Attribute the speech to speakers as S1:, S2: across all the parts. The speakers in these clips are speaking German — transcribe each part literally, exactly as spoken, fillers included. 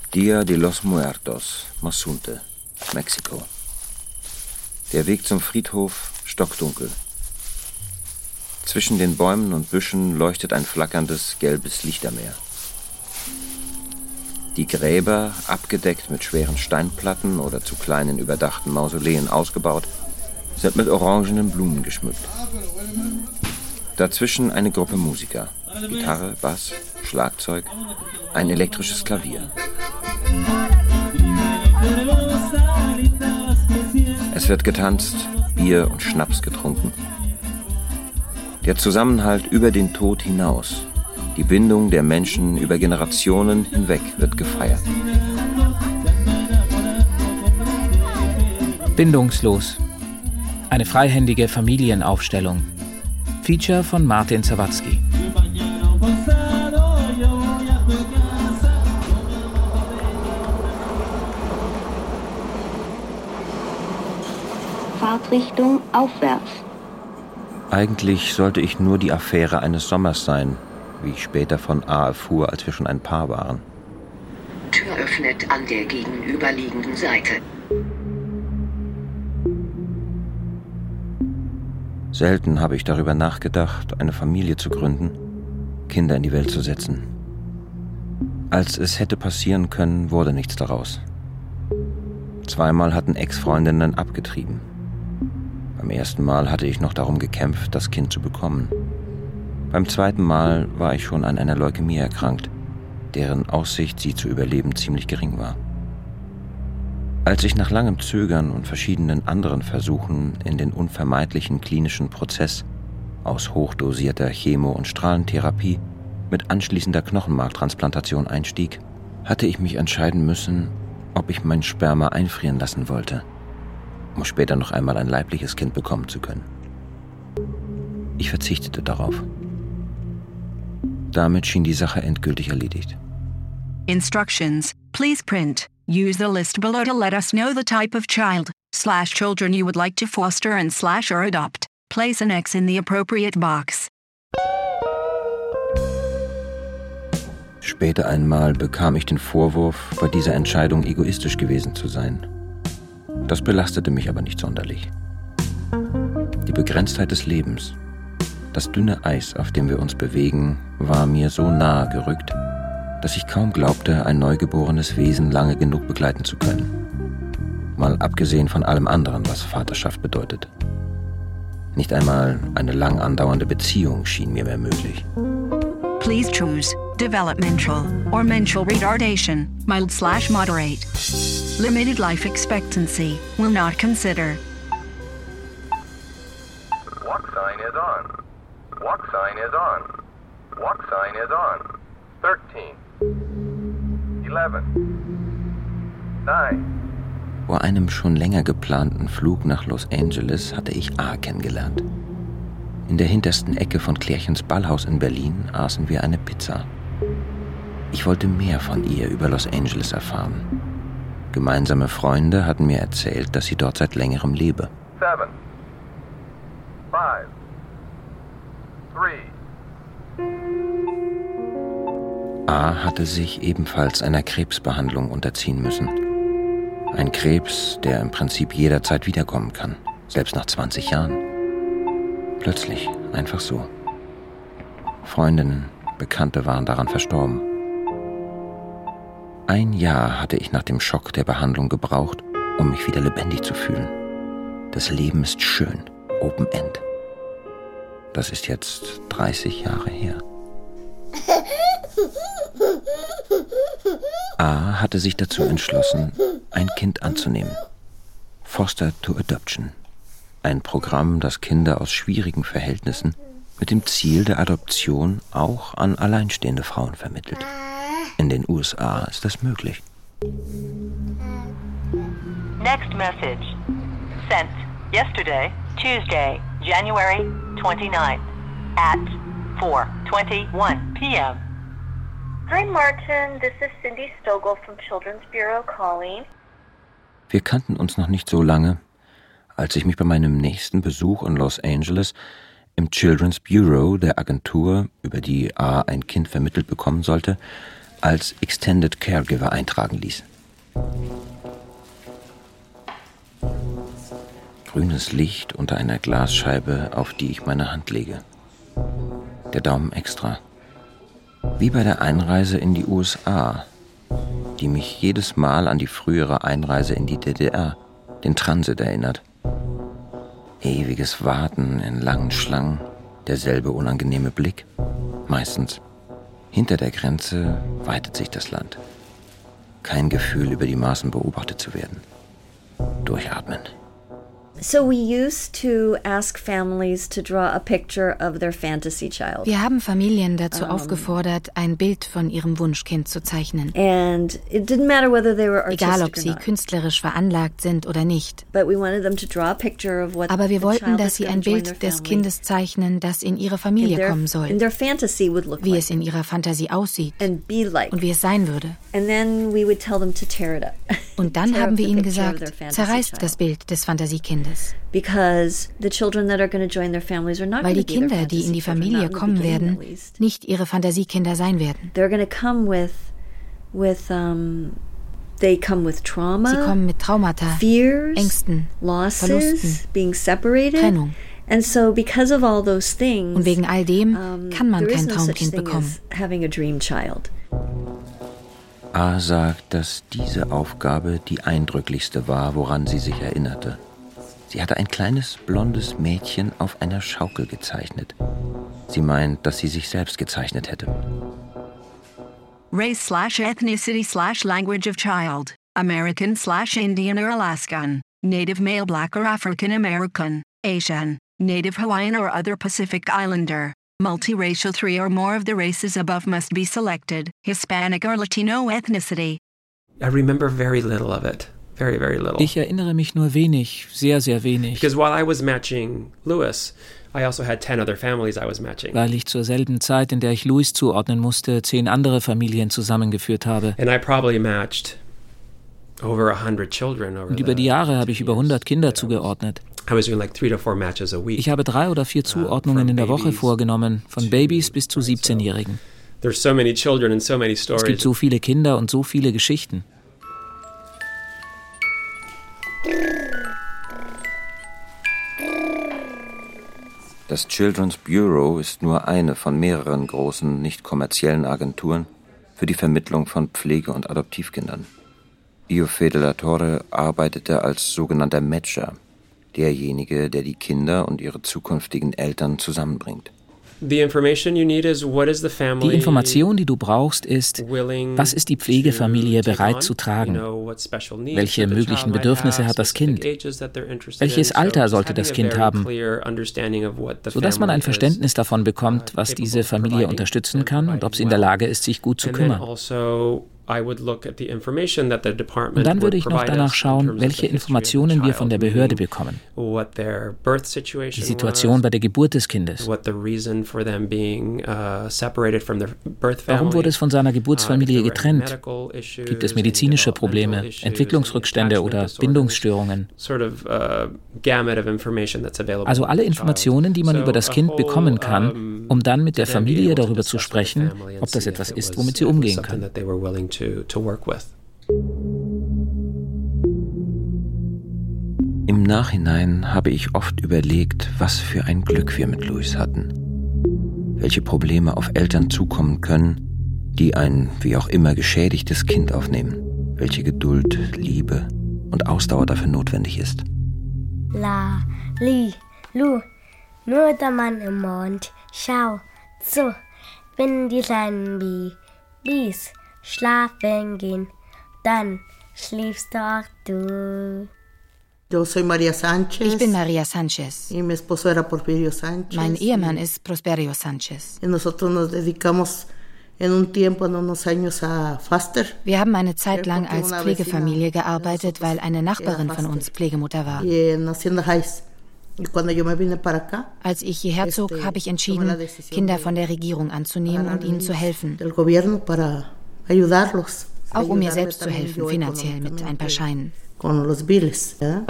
S1: Dia de los Muertos, Mazunte, Mexiko. Der Weg zum Friedhof stockdunkel. Zwischen den Bäumen und Büschen leuchtet ein flackerndes, gelbes Lichtermeer. Die Gräber, abgedeckt mit schweren Steinplatten oder zu kleinen überdachten Mausoleen ausgebaut, sind mit orangenen Blumen geschmückt. Dazwischen eine Gruppe Musiker. Gitarre, Bass, Schlagzeug, ein elektrisches Klavier. Es wird getanzt, Bier und Schnaps getrunken. Der Zusammenhalt über den Tod hinaus, die Bindung der Menschen über Generationen hinweg wird gefeiert.
S2: Bindungslos. Eine freihändige Familienaufstellung. Feature von Martin Zawadzki.
S3: Fahrtrichtung aufwärts.
S1: Eigentlich sollte ich nur die Affäre eines Sommers sein, wie ich später von A erfuhr, als wir schon ein Paar waren.
S3: Tür öffnet an der gegenüberliegenden Seite.
S1: Selten habe ich darüber nachgedacht, eine Familie zu gründen, Kinder in die Welt zu setzen. Als es hätte passieren können, wurde nichts daraus. Zweimal hatten Ex-Freundinnen abgetrieben. Beim ersten Mal hatte ich noch darum gekämpft, das Kind zu bekommen. Beim zweiten Mal war ich schon an einer Leukämie erkrankt, deren Aussicht, sie zu überleben, ziemlich gering war. Als ich nach langem Zögern und verschiedenen anderen Versuchen in den unvermeidlichen klinischen Prozess aus hochdosierter Chemo- und Strahlentherapie mit anschließender Knochenmarktransplantation einstieg, hatte ich mich entscheiden müssen, ob ich mein Sperma einfrieren lassen wollte, um später noch einmal ein leibliches Kind bekommen zu können. Ich verzichtete darauf. Damit schien die Sache endgültig erledigt.
S4: Instructions. Please print. Use the list below to let us know the type of child slash children you would like to foster and slash or adopt. Place an X in the appropriate box.
S1: Später einmal bekam ich den Vorwurf, bei dieser Entscheidung egoistisch gewesen zu sein. Das belastete mich aber nicht sonderlich. Die Begrenztheit des Lebens, das dünne Eis, auf dem wir uns bewegen, war mir so nahe gerückt, dass ich kaum glaubte, ein neugeborenes Wesen lange genug begleiten zu können. Mal abgesehen von allem anderen, was Vaterschaft bedeutet. Nicht einmal eine lang andauernde Beziehung schien mir mehr möglich.
S4: Please choose developmental or mental retardation, mild slash moderate. Limited life expectancy will not consider.
S5: Walk sign is on. Walk sign is on. Walk sign is on. thirteen. eleven. nine.
S1: Vor einem schon länger geplanten Flug nach Los Angeles hatte ich A kennengelernt. In der hintersten Ecke von Klärchens Ballhaus in Berlin aßen wir eine Pizza. Ich wollte mehr von ihr über Los Angeles erfahren. Gemeinsame Freunde hatten mir erzählt, dass sie dort seit längerem lebe.
S5: seven. five. three.
S1: A hatte sich ebenfalls einer Krebsbehandlung unterziehen müssen. Ein Krebs, der im Prinzip jederzeit wiederkommen kann, selbst nach zwanzig Jahren. Plötzlich, einfach so. Freundinnen, Bekannte waren daran verstorben. Ein Jahr hatte ich nach dem Schock der Behandlung gebraucht, um mich wieder lebendig zu fühlen. Das Leben ist schön, Open End. Das ist jetzt dreißig Jahre her. A hatte sich dazu entschlossen, ein Kind anzunehmen. Foster to Adoption. Ein Programm, das Kinder aus schwierigen Verhältnissen mit dem Ziel der Adoption auch an alleinstehende Frauen vermittelt. In den U S A ist das möglich.
S6: Next message. Sent yesterday, Tuesday, January twenty-ninth at four twenty-one p.m.
S7: Hi Martin, this is Cindy Stogel from Children's Bureau calling.
S1: Wir kannten uns noch nicht so lange, als ich mich bei meinem nächsten Besuch in Los Angeles im Children's Bureau der Agentur, über die A ein Kind vermittelt bekommen sollte, als Extended Caregiver eintragen ließ. Grünes Licht unter einer Glasscheibe, auf die ich meine Hand lege. Der Daumen extra. Wie bei der Einreise in die U S A, die mich jedes Mal an die frühere Einreise in die D D R, den Transit, erinnert. Ewiges Warten in langen Schlangen, derselbe unangenehme Blick, meistens. Hinter der Grenze weitet sich das Land. Kein Gefühl, über die Maßen beobachtet zu werden. Durchatmen.
S8: So we used to ask families to draw a picture of their fantasy child.
S9: Wir haben Familien dazu
S8: Um,
S9: aufgefordert, ein Bild von ihrem Wunschkind zu zeichnen.
S8: And it didn't matter whether they were artistic
S9: Egal, ob sie
S8: or not.
S9: künstlerisch veranlagt sind oder nicht.
S8: But we wanted them to draw a picture of what
S9: Aber wir
S8: the
S9: wollten,
S8: child
S9: dass
S8: that's
S9: sie
S8: gonna
S9: ein
S8: join
S9: Bild
S8: their
S9: des
S8: family
S9: Kindes zeichnen, das in ihre
S8: in
S9: Familie
S8: their-
S9: kommen
S8: in
S9: soll,
S8: their fantasy would look
S9: wie
S8: like
S9: es in ihrer Fantasie aussieht
S8: and be like.
S9: und wie es sein würde.
S8: And then we would tell them to tear it up.
S9: Und dann
S8: Tear
S9: haben
S8: up
S9: wir
S8: the
S9: ihnen
S8: picture of
S9: gesagt,
S8: their fantasy
S9: zerreißt
S8: child.
S9: das Bild des Fantasiekindes.
S8: Because the children that are going to join their families are not
S9: Weil
S8: going
S9: die
S8: to be their
S9: Kinder, die in die
S8: fantasy children,
S9: Familie
S8: not in the
S9: kommen
S8: beginning
S9: werden,
S8: at least.
S9: nicht ihre Fantasiekinder sein werden.
S8: They're going to come with with um they come with trauma.
S9: Sie kommen mit Traumata,
S8: Fears,
S9: Ängsten,
S8: losses,
S9: Verlusten,
S8: being separated.
S9: Trennung.
S8: And so because of all those things,
S9: Und wegen all dem
S8: um,
S9: kann man
S8: there is
S9: kein
S8: no such
S9: Traumkind
S8: thing
S9: bekommen.
S8: as having a dream child.
S1: A sagt, dass diese Aufgabe die eindrücklichste war, woran sie sich erinnerte. Sie hatte ein kleines, blondes Mädchen auf einer Schaukel gezeichnet. Sie meint, dass sie sich selbst gezeichnet hätte.
S4: Race slash ethnicity slash language of child. American slash Indian or Alaskan. Native male black or African American. Asian. Native Hawaiian or other Pacific Islander. Multiracial, three or more of the races above must be selected. Hispanic or Latino ethnicity.
S10: I remember very little of it. Very, very little.
S2: Ich erinnere mich nur wenig, sehr, sehr wenig,
S10: Because while I was matching Lewis, I also had ten other families I was matching.
S2: weil ich zur selben Zeit, in der ich Louis zuordnen musste, zehn andere Familien zusammengeführt habe.
S10: And I probably matched over a hundred children over
S2: Und über die
S10: the
S2: Jahre habe ich
S10: two
S2: über
S10: years
S2: hundert Kinder
S10: that I was-
S2: zugeordnet.
S10: I was doing like three to four matches a week.
S2: Ich habe drei oder vier Zuordnungen in der Woche vorgenommen, von Babys bis zu siebzehnjährigen.
S10: There's so many children and so many
S2: Es gibt
S10: stories.
S2: so viele Kinder und so viele Geschichten.
S1: Das Children's Bureau ist nur eine von mehreren großen, nicht kommerziellen Agenturen für die Vermittlung von Pflege- und Adoptivkindern. Io Fede La Torre arbeitete als sogenannter Matcher, derjenige, der die Kinder und ihre zukünftigen Eltern zusammenbringt.
S10: The information you need is what is the family
S2: Die Information, die du brauchst, ist,
S10: willing
S2: was ist die Pflegefamilie
S10: to take
S2: bereit
S10: on?
S2: zu tragen?
S10: You know, what special needs
S2: Welche
S10: that the
S2: möglichen
S10: child might
S2: Bedürfnisse
S10: have,
S2: hat das
S10: specific
S2: Kind?
S10: ages that they're interested
S2: Welches
S10: in.
S2: Alter
S10: So
S2: sollte
S10: having
S2: das
S10: a
S2: Kind
S10: very
S2: haben?
S10: clear understanding of what the
S2: Sodass man ein
S10: family is
S2: Verständnis davon bekommt, was diese Familie unterstützen kann und ob sie in der Lage ist, sich gut zu
S10: And then
S2: kümmern.
S10: also I would look at the information that the department
S2: Und dann
S10: would
S2: würde ich noch
S10: provide
S2: danach
S10: us in
S2: schauen,
S10: terms of
S2: welche
S10: the history of the
S2: Informationen wir von der
S10: child,
S2: Behörde
S10: meaning
S2: bekommen.
S10: what their birth
S2: Die
S10: situation
S2: Situation
S10: was,
S2: bei der Geburt des Kindes.
S10: what the reason for them being uh, separated from their birth family.
S2: Warum wurde es von seiner
S10: uh,
S2: Geburtsfamilie
S10: if there were
S2: getrennt?
S10: medical issues,
S2: Gibt es
S10: any
S2: medizinische
S10: developmental
S2: Probleme,
S10: issues,
S2: Entwicklungsrückstände
S10: any
S2: oder
S10: attachment disorders,
S2: Bindungsstörungen?
S10: sort of uh, gamut of information that's available
S2: Also
S10: to
S2: alle
S10: the child.
S2: Informationen, die man
S10: So
S2: über das
S10: a
S2: Kind
S10: whole,
S2: bekommen kann,
S10: um,
S2: um dann mit der
S10: to then be
S2: Familie
S10: able to
S2: darüber zu
S10: discuss with the
S2: sprechen,
S10: family and
S2: ob das
S10: see if
S2: etwas
S10: it
S2: ist,
S10: was-
S2: womit sie
S10: if it was
S2: umgehen
S10: something
S2: können.
S10: that they were willing to, to work with.
S1: Im Nachhinein habe ich oft überlegt, was für ein Glück wir mit Louis hatten. Welche Probleme auf Eltern zukommen können, die ein wie auch immer geschädigtes Kind aufnehmen. Welche Geduld, Liebe und Ausdauer dafür notwendig ist.
S11: La, li, lu, nur der Mann im Mond, schau, so, wenn die kleinen Babys schlafen gehen, dann schläfst auch du.
S9: Ich bin Maria Sanchez.
S12: Y mi esposo era Porfirio Sánchez.
S9: Mein Ehemann ist Prosperio Sanchez.
S12: Y nosotros nos dedicamos en un tiempo, en unos años, a Foster.
S9: Wir haben eine Zeit lang als Pflegefamilie gearbeitet, weil eine Nachbarin von uns Pflegemutter war.
S12: Y en Hacienda Heights. Y cuando yo me vine para acá,
S9: Als ich hierher zog, habe ich entschieden, Kinder von der Regierung anzunehmen und ihnen zu helfen.
S12: del gobierno para ayudarlos.
S9: Auch um mir
S12: Ayudarme
S9: selbst zu
S12: también
S9: helfen,
S12: yo
S9: finanziell mit ein paar Scheinen.
S12: Con los biles, ¿verdad?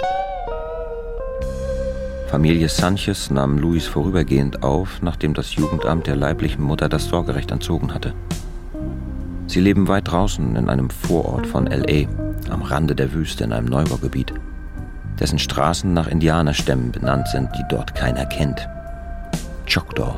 S1: Familie Sanchez nahm Louis vorübergehend auf, nachdem das Jugendamt der leiblichen Mutter das Sorgerecht entzogen hatte. Sie leben weit draußen in einem Vorort von L A, am Rande der Wüste in einem Neubaugebiet, dessen Straßen nach Indianerstämmen benannt sind, die dort keiner kennt. Choctaw.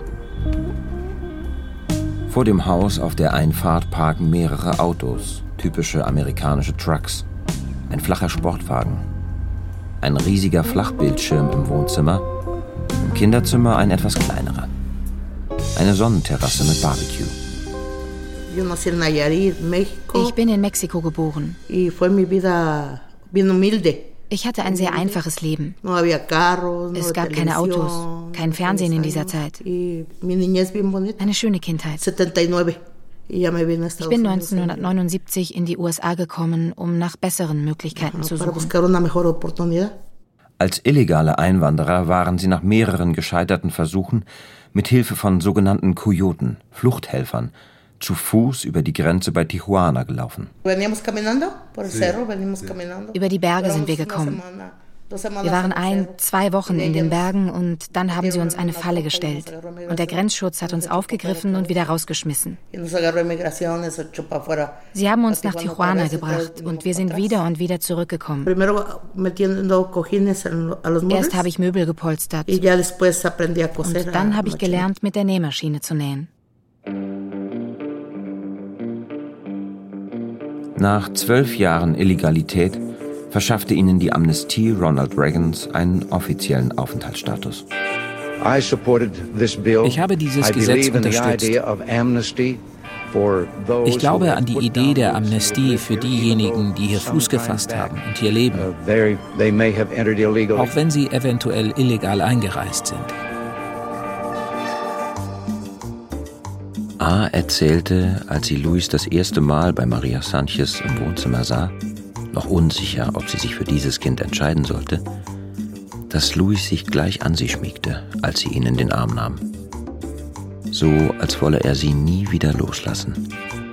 S1: Vor dem Haus auf der Einfahrt parken mehrere Autos, typische amerikanische Trucks, ein flacher Sportwagen, ein riesiger Flachbildschirm im Wohnzimmer, im Kinderzimmer ein etwas kleinerer, eine Sonnenterrasse mit Barbecue.
S9: Ich bin in Mexiko geboren. Ich hatte ein sehr einfaches Leben. Es gab keine Autos, kein Fernsehen in dieser Zeit. Eine schöne Kindheit. Ich bin neunzehnhundertneunundsiebzig in die U S A gekommen, um nach besseren Möglichkeiten zu suchen.
S1: Als illegale Einwanderer waren sie nach mehreren gescheiterten Versuchen mit Hilfe von sogenannten Coyoten, Fluchthelfern, zu Fuß über die Grenze bei Tijuana gelaufen.
S9: Über die Berge sind wir gekommen. Wir waren ein, zwei Wochen in den Bergen und dann haben sie uns eine Falle gestellt. Und der Grenzschutz hat uns aufgegriffen und wieder rausgeschmissen. Sie haben uns nach Tijuana gebracht und wir sind wieder und wieder zurückgekommen. Erst habe ich Möbel gepolstert und dann habe ich gelernt, mit der Nähmaschine zu nähen.
S1: Nach zwölf Jahren Illegalität verschaffte ihnen die Amnestie Ronald Reagans einen offiziellen Aufenthaltsstatus.
S2: Ich habe dieses Gesetz unterstützt. Ich glaube an die Idee der Amnestie für diejenigen, die hier Fuß gefasst haben und hier leben, auch wenn sie eventuell illegal eingereist sind.
S1: A erzählte, als sie Luis das erste Mal bei Maria Sanchez im Wohnzimmer sah, noch unsicher, ob sie sich für dieses Kind entscheiden sollte, dass Luis sich gleich an sie schmiegte, als sie ihn in den Arm nahm. So, als wolle er sie nie wieder loslassen.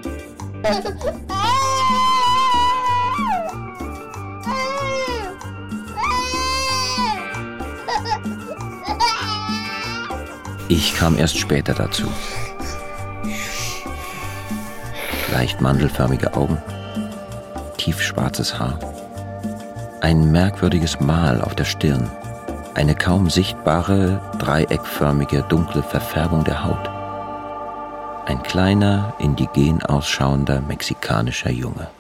S1: Ich kam erst später dazu. Leicht mandelförmige Augen, tiefschwarzes Haar, ein merkwürdiges Mal auf der Stirn, eine kaum sichtbare, dreieckförmige, dunkle Verfärbung der Haut. Ein kleiner, indigen ausschauender mexikanischer Junge.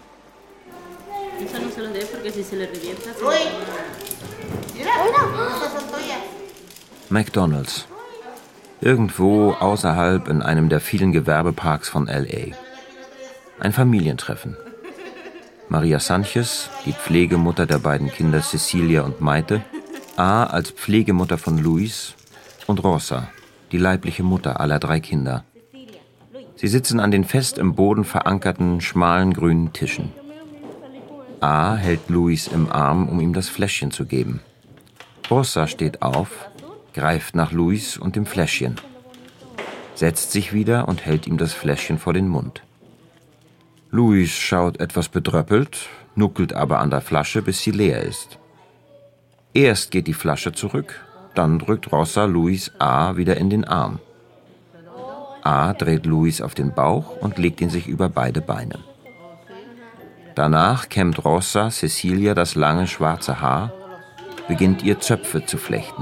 S1: McDonald's. Irgendwo außerhalb in einem der vielen Gewerbeparks von L A. Ein Familientreffen. Maria Sanchez, die Pflegemutter der beiden Kinder Cecilia und Maite, A als Pflegemutter von Luis und Rosa, die leibliche Mutter aller drei Kinder. Sie sitzen an den fest im Boden verankerten, schmalen grünen Tischen. A hält Luis im Arm, um ihm das Fläschchen zu geben. Rosa steht auf, greift nach Luis und dem Fläschchen, setzt sich wieder und hält ihm das Fläschchen vor den Mund. Luis schaut etwas bedröppelt, nuckelt aber an der Flasche, bis sie leer ist. Erst geht die Flasche zurück, dann drückt Rosa Luis A wieder in den Arm. A dreht Luis auf den Bauch und legt ihn sich über beide Beine. Danach kämmt Rosa Cecilia das lange schwarze Haar, beginnt ihr Zöpfe zu flechten.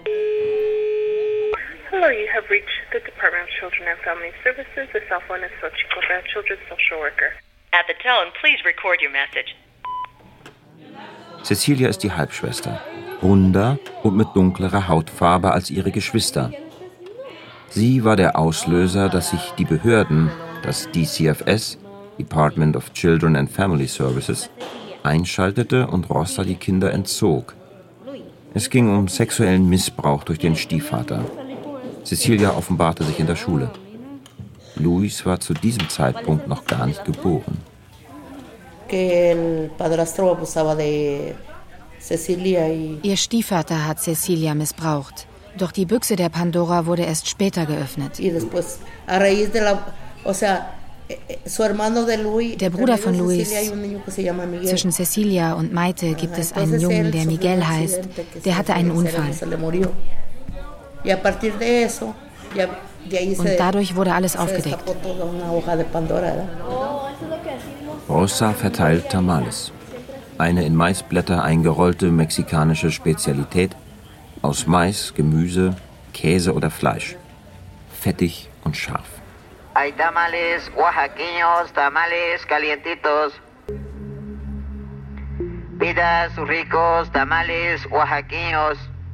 S7: Hello, you have reached the Department of Children and Family Services. The cell phone is Xochicobra Children's Social Worker.
S6: At the tone, please record your message.
S1: Cecilia ist die Halbschwester, runder und mit dunklerer Hautfarbe als ihre Geschwister. Sie war der Auslöser, dass sich die Behörden, das D C F S, Department of Children and Family Services, einschaltete und Rosa die Kinder entzog. Es ging um sexuellen Missbrauch durch den Stiefvater. Cecilia offenbarte sich in der Schule. Luis war zu diesem Zeitpunkt noch gar nicht geboren.
S9: Ihr Stiefvater hat Cecilia missbraucht. Doch die Büchse der Pandora wurde erst später geöffnet. Der Bruder von Luis. Zwischen Cecilia und Maite gibt es einen Jungen, der Miguel heißt. Der hatte einen Unfall. Und dadurch wurde alles aufgedeckt.
S1: Rosa verteilt Tamales. Eine in Maisblätter eingerollte mexikanische Spezialität aus Mais, Gemüse, Käse oder Fleisch. Fettig und scharf.
S13: Hay tamales oaxaqueños, tamales calientitos. Pida sus ricos tamales oaxaqueños.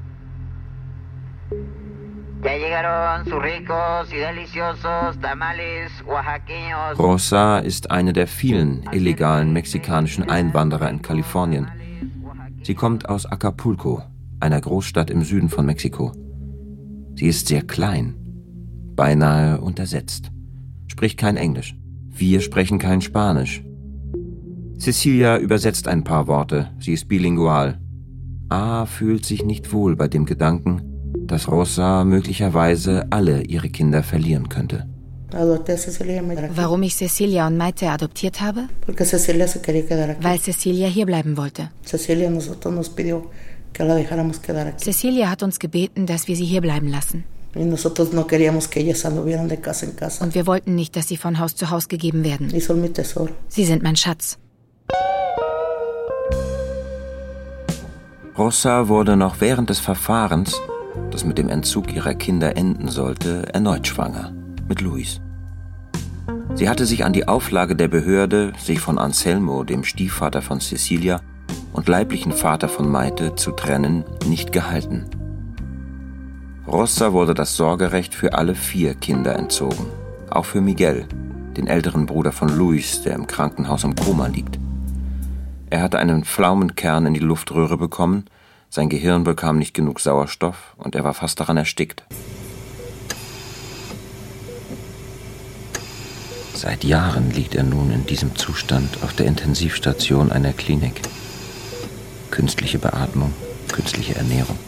S13: Ya llegaron sus ricos y deliciosos tamales oaxaqueños.
S1: Rosa ist eine der vielen illegalen mexikanischen Einwanderer in Kalifornien. Sie kommt aus Acapulco, einer Großstadt im Süden von Mexiko. Sie ist sehr klein, beinahe untersetzt, spricht kein Englisch. Wir sprechen kein Spanisch. Cecilia übersetzt ein paar Worte, sie ist bilingual. A fühlt sich nicht wohl bei dem Gedanken, dass Rosa möglicherweise alle ihre Kinder verlieren könnte.
S9: Warum ich Cecilia und Maite adoptiert habe? Weil Cecilia hier bleiben wollte. Cecilia hat uns gebeten, dass wir sie hier bleiben lassen. Und wir wollten nicht, dass sie von Haus zu Haus gegeben werden. Sie sind mein Schatz.
S1: Rosa wurde noch während des Verfahrens, das mit dem Entzug ihrer Kinder enden sollte, erneut schwanger mit Luis. Sie hatte sich an die Auflage der Behörde, sich von Anselmo, dem Stiefvater von Cecilia und leiblichen Vater von Maite, zu trennen, nicht gehalten. Rosa wurde das Sorgerecht für alle vier Kinder entzogen, auch für Miguel, den älteren Bruder von Luis, der im Krankenhaus im Koma liegt. Er hatte einen Pflaumenkern in die Luftröhre bekommen, sein Gehirn bekam nicht genug Sauerstoff und er war fast daran erstickt. Seit Jahren liegt er nun in diesem Zustand auf der Intensivstation einer Klinik. Künstliche Beatmung, künstliche Ernährung.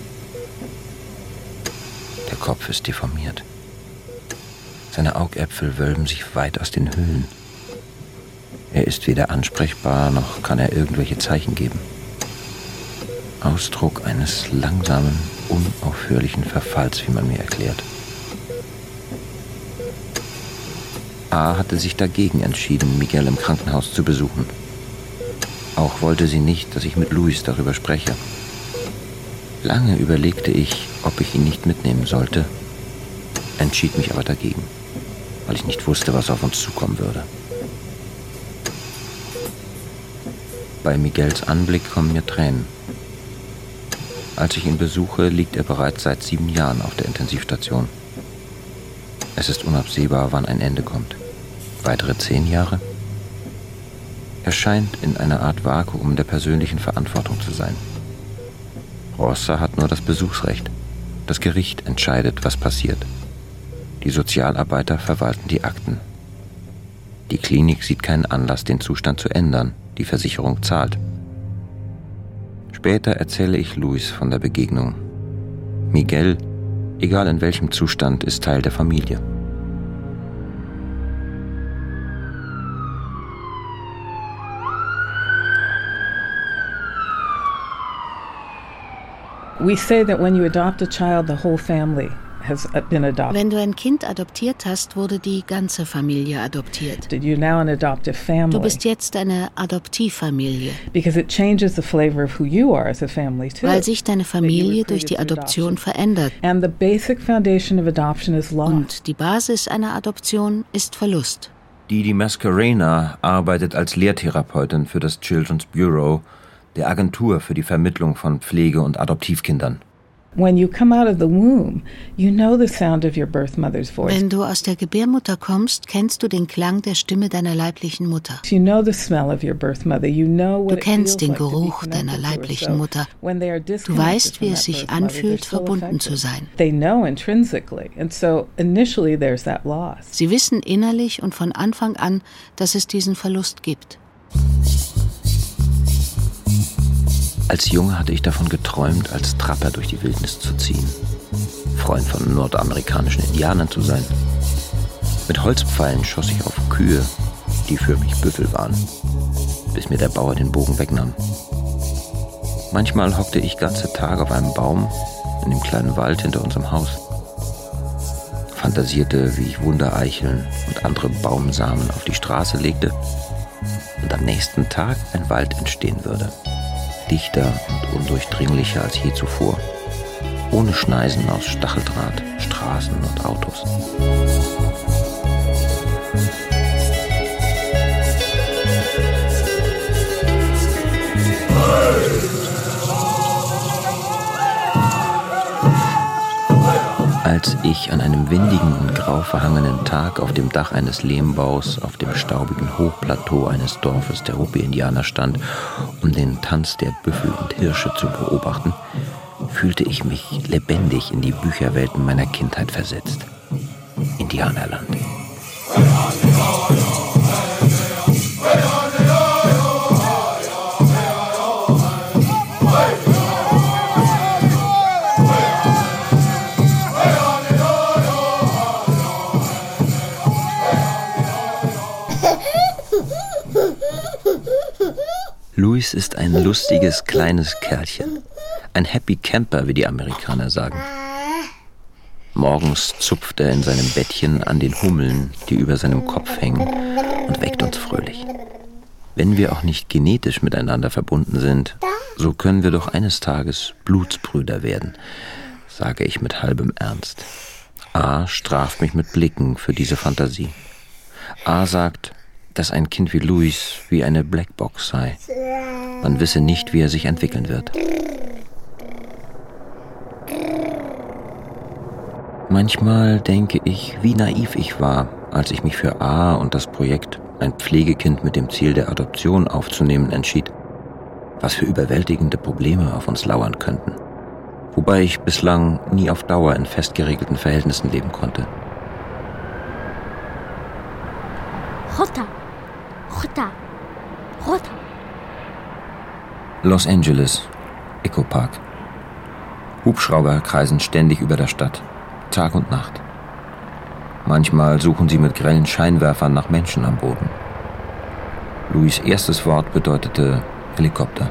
S1: Der Kopf ist deformiert. Seine Augäpfel wölben sich weit aus den Höhlen. Er ist weder ansprechbar, noch kann er irgendwelche Zeichen geben. Ausdruck eines langsamen, unaufhörlichen Verfalls, wie man mir erklärt. A hatte sich dagegen entschieden, Miguel im Krankenhaus zu besuchen. Auch wollte sie nicht, dass ich mit Luis darüber spreche. Lange überlegte ich, ob ich ihn nicht mitnehmen sollte, entschied mich aber dagegen, weil ich nicht wusste, was auf uns zukommen würde. Bei Miguels Anblick kommen mir Tränen. Als ich ihn besuche, liegt er bereits seit sieben Jahren auf der Intensivstation. Es ist unabsehbar, wann ein Ende kommt. Weitere zehn Jahre? Er scheint in einer Art Vakuum der persönlichen Verantwortung zu sein. Rosa hat nur das Besuchsrecht. Das Gericht entscheidet, was passiert. Die Sozialarbeiter verwalten die Akten. Die Klinik sieht keinen Anlass, den Zustand zu ändern. Die Versicherung zahlt. Später erzähle ich Luis von der Begegnung. Miguel, egal in welchem Zustand, ist Teil der Familie.
S14: We say that when you adopt a child, the whole family has been adopted.
S15: Wenn du ein Kind adoptiert hast, wurde die ganze Familie adoptiert.
S14: You're now an adoptive family.
S15: Du bist jetzt eine Adoptivfamilie.
S14: Because it changes the flavor of who you are as a family too.
S15: Weil sich deine Familie durch die Adoption verändert.
S14: And the basic foundation of adoption is loss.
S15: Und die Basis einer Adoption ist Verlust.
S1: Didi Mascarena arbeitet als Lehrtherapeutin für das Children's Bureau, der Agentur für die Vermittlung von Pflege- und Adoptivkindern.
S14: When you come out of the womb, you know the sound of your birth mother's voice.
S15: Wenn du aus der Gebärmutter kommst, kennst du den Klang der Stimme deiner leiblichen Mutter.
S14: You know the smell of your birth mother. You know what
S15: du kennst den Geruch deiner leiblichen Mutter. Du weißt, wie es sich anfühlt, verbunden zu sein.
S14: They know intrinsically, and so initially there's that loss.
S15: Sie wissen innerlich und von Anfang an, dass es diesen Verlust gibt.
S1: Als Junge hatte ich davon geträumt, als Trapper durch die Wildnis zu ziehen, Freund von nordamerikanischen Indianern zu sein. Mit Holzpfeilen schoss ich auf Kühe, die für mich Büffel waren, bis mir der Bauer den Bogen wegnahm. Manchmal hockte ich ganze Tage auf einem Baum in dem kleinen Wald hinter unserem Haus, fantasierte, wie ich Wundereicheln und andere Baumsamen auf die Straße legte und am nächsten Tag ein Wald entstehen würde. Dichter und undurchdringlicher als je zuvor. Ohne Schneisen aus Stacheldraht, Straßen und Autos. Als ich an einem windigen und grau verhangenen Tag auf dem Dach eines Lehmbaus auf dem staubigen Hochplateau eines Dorfes der Hopi-Indianer stand, um den Tanz der Büffel und Hirsche zu beobachten, fühlte ich mich lebendig in die Bücherwelten meiner Kindheit versetzt. Indianerland. Louis ist ein lustiges, kleines Kerlchen. Ein Happy Camper, wie die Amerikaner sagen. Morgens zupft er in seinem Bettchen an den Hummeln, die über seinem Kopf hängen, und weckt uns fröhlich. Wenn wir auch nicht genetisch miteinander verbunden sind, so können wir doch eines Tages Blutsbrüder werden, sage ich mit halbem Ernst. A straft mich mit Blicken für diese Fantasie. A sagt, dass ein Kind wie Louis wie eine Blackbox sei. Man wisse nicht, wie er sich entwickeln wird. Manchmal denke ich, wie naiv ich war, als ich mich für A und das Projekt, ein Pflegekind mit dem Ziel der Adoption aufzunehmen, entschied. Was für überwältigende Probleme auf uns lauern könnten. Wobei ich bislang nie auf Dauer in fest geregelten Verhältnissen leben konnte.
S11: Rota. Rota. Rota.
S1: Los Angeles, Echo Park. Hubschrauber kreisen ständig über der Stadt, Tag und Nacht. Manchmal suchen sie mit grellen Scheinwerfern nach Menschen am Boden. Louis' erstes Wort bedeutete Helikopter.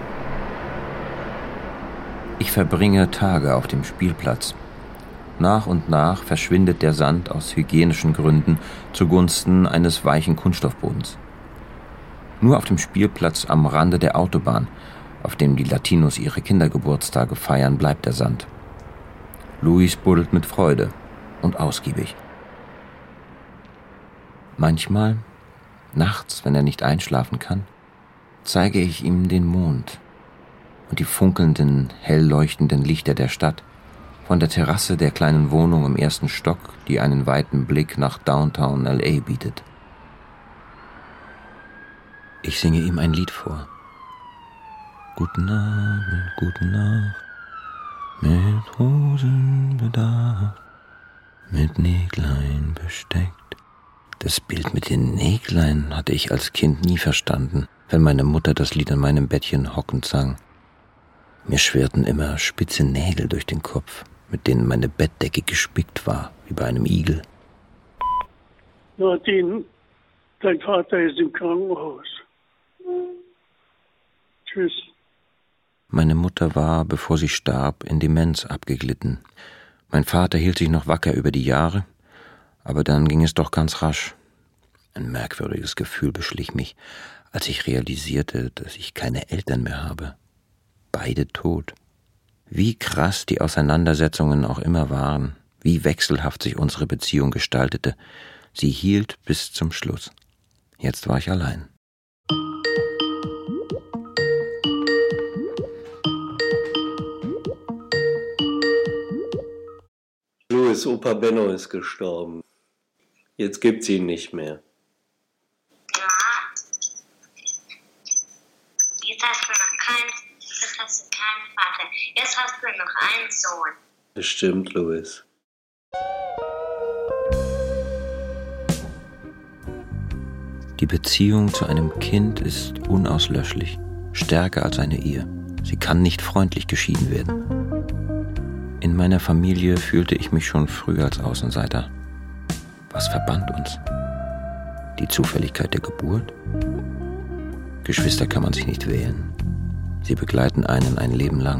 S1: Ich verbringe Tage auf dem Spielplatz. Nach und nach verschwindet der Sand aus hygienischen Gründen zugunsten eines weichen Kunststoffbodens. Nur auf dem Spielplatz am Rande der Autobahn, auf dem die Latinos ihre Kindergeburtstage feiern, bleibt der Sand. Louis buddelt mit Freude und ausgiebig. Manchmal, nachts, wenn er nicht einschlafen kann, zeige ich ihm den Mond und die funkelnden, hell leuchtenden Lichter der Stadt von der Terrasse der kleinen Wohnung im ersten Stock, die einen weiten Blick nach Downtown L A bietet. Ich singe ihm ein Lied vor. Guten Abend, gute Nacht, mit Rosen bedacht, mit Näglein besteckt. Das Bild mit den Näglein hatte ich als Kind nie verstanden, wenn meine Mutter das Lied an meinem Bettchen hockend sang. Mir schwirrten immer spitze Nägel durch den Kopf, mit denen meine Bettdecke gespickt war, wie bei einem Igel.
S16: Nadine, dein Vater ist im Krankenhaus. Tschüss.
S1: Meine Mutter war, bevor sie starb, in Demenz abgeglitten. Mein Vater hielt sich noch wacker über die Jahre, aber dann ging es doch ganz rasch. Ein merkwürdiges Gefühl beschlich mich, als ich realisierte, dass ich keine Eltern mehr habe. Beide tot. Wie krass die Auseinandersetzungen auch immer waren, wie wechselhaft sich unsere Beziehung gestaltete. Sie hielt bis zum Schluss. Jetzt war ich allein.
S17: Louis' Opa Benno ist gestorben. Jetzt gibt's ihn nicht mehr.
S11: Ja. Jetzt hast du noch keinen, jetzt hast du keinen Vater. Jetzt hast du noch einen Sohn.
S17: Bestimmt, Louis.
S1: Die Beziehung zu einem Kind ist unauslöschlich, stärker als eine Ehe. Sie kann nicht freundlich geschieden werden. In meiner Familie fühlte ich mich schon früh als Außenseiter. Was verband uns? Die Zufälligkeit der Geburt? Geschwister kann man sich nicht wählen. Sie begleiten einen ein Leben lang.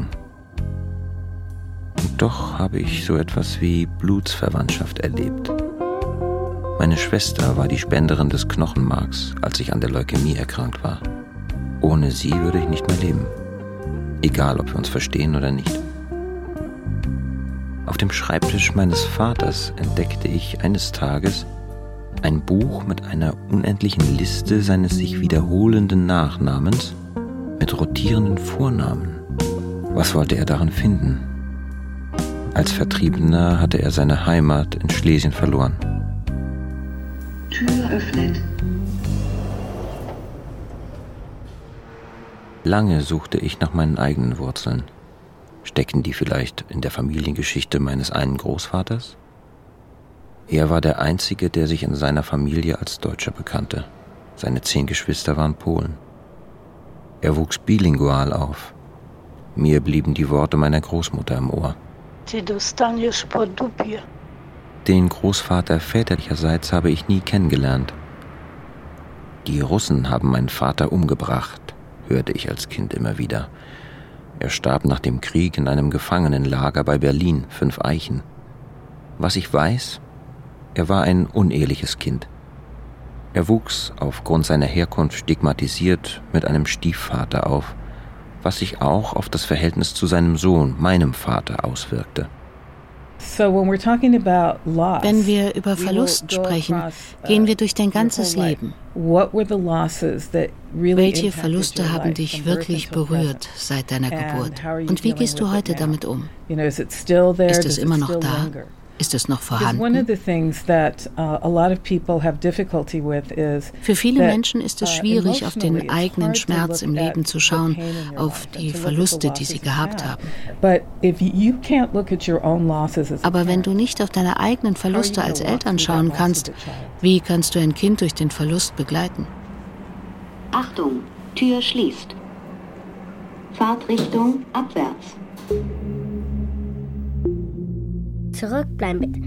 S1: Und doch habe ich so etwas wie Blutsverwandtschaft erlebt. Meine Schwester war die Spenderin des Knochenmarks, als ich an der Leukämie erkrankt war. Ohne sie würde ich nicht mehr leben. Egal, ob wir uns verstehen oder nicht. Auf dem Schreibtisch meines Vaters entdeckte ich eines Tages ein Buch mit einer unendlichen Liste seines sich wiederholenden Nachnamens mit rotierenden Vornamen. Was wollte er darin finden? Als Vertriebener hatte er seine Heimat in Schlesien verloren.
S3: Tür öffnet.
S1: Lange suchte ich nach meinen eigenen Wurzeln. Steckten die vielleicht in der Familiengeschichte meines einen Großvaters? Er war der Einzige, der sich in seiner Familie als Deutscher bekannte. Seine zehn Geschwister waren Polen. Er wuchs bilingual auf. Mir blieben die Worte meiner Großmutter im Ohr. Den Großvater väterlicherseits habe ich nie kennengelernt. Die Russen haben meinen Vater umgebracht, hörte ich als Kind immer wieder. Er starb nach dem Krieg in einem Gefangenenlager bei Berlin, Fünf Eichen. Was ich weiß, er war ein uneheliches Kind. Er wuchs aufgrund seiner Herkunft stigmatisiert mit einem Stiefvater auf, was sich auch auf das Verhältnis zu seinem Sohn, meinem Vater, auswirkte.
S15: Wenn wir über Verlust sprechen, gehen wir durch dein ganzes Leben. Welche Verluste haben dich wirklich berührt seit deiner Geburt? Und wie gehst du heute damit um? Ist es immer noch da? Ist es noch vorhanden? Für viele Menschen ist es schwierig, auf den eigenen Schmerz im Leben zu schauen, auf die Verluste, die sie gehabt haben. Aber wenn du nicht auf deine eigenen Verluste als Eltern schauen kannst, wie kannst du ein Kind durch den Verlust begleiten?
S3: Achtung, Tür schließt. Fahrtrichtung abwärts.
S18: Zurückbleiben bitte.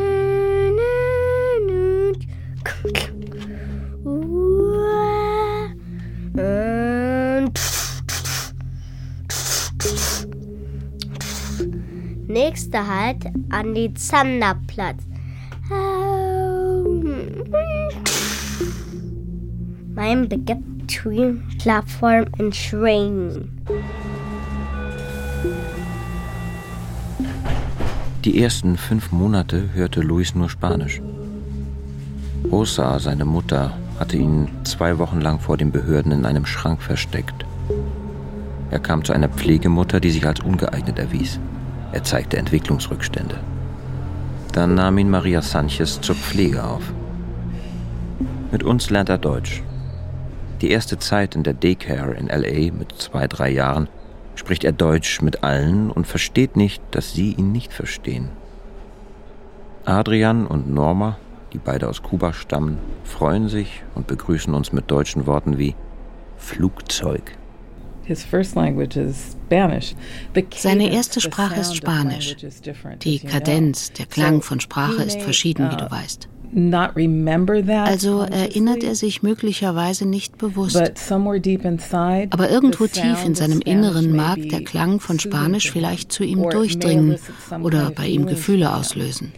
S18: Nächster Halt an die Zanderplatz. Mein Begriff Twin Platform in Training.
S1: Die ersten fünf Monate hörte Luis nur Spanisch. Rosa, seine Mutter, hatte ihn zwei Wochen lang vor den Behörden in einem Schrank versteckt. Er kam zu einer Pflegemutter, die sich als ungeeignet erwies. Er zeigte Entwicklungsrückstände. Dann nahm ihn Maria Sanchez zur Pflege auf. Mit uns lernt er Deutsch. Die erste Zeit in der Daycare in L A mit zwei, drei Jahren spricht er Deutsch mit allen und versteht nicht, dass sie ihn nicht verstehen. Adrian und Norma, die beide aus Kuba stammen, freuen sich und begrüßen uns mit deutschen Worten wie Flugzeug.
S15: Seine erste Sprache ist Spanisch. Die Kadenz, der Klang von Sprache ist verschieden, wie du weißt. Also erinnert er sich möglicherweise nicht bewusst. Aber irgendwo tief in seinem Inneren mag der Klang von Spanisch vielleicht zu ihm durchdringen oder bei ihm Gefühle auslösen.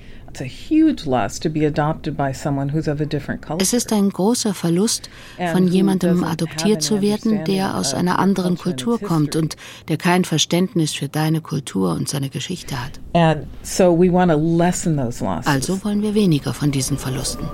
S15: Es ist ein großer Verlust, von jemandem adoptiert zu werden, der aus einer anderen Kultur kommt und der kein Verständnis für deine Kultur und seine Geschichte hat. Also wollen wir weniger von diesen Verlusten.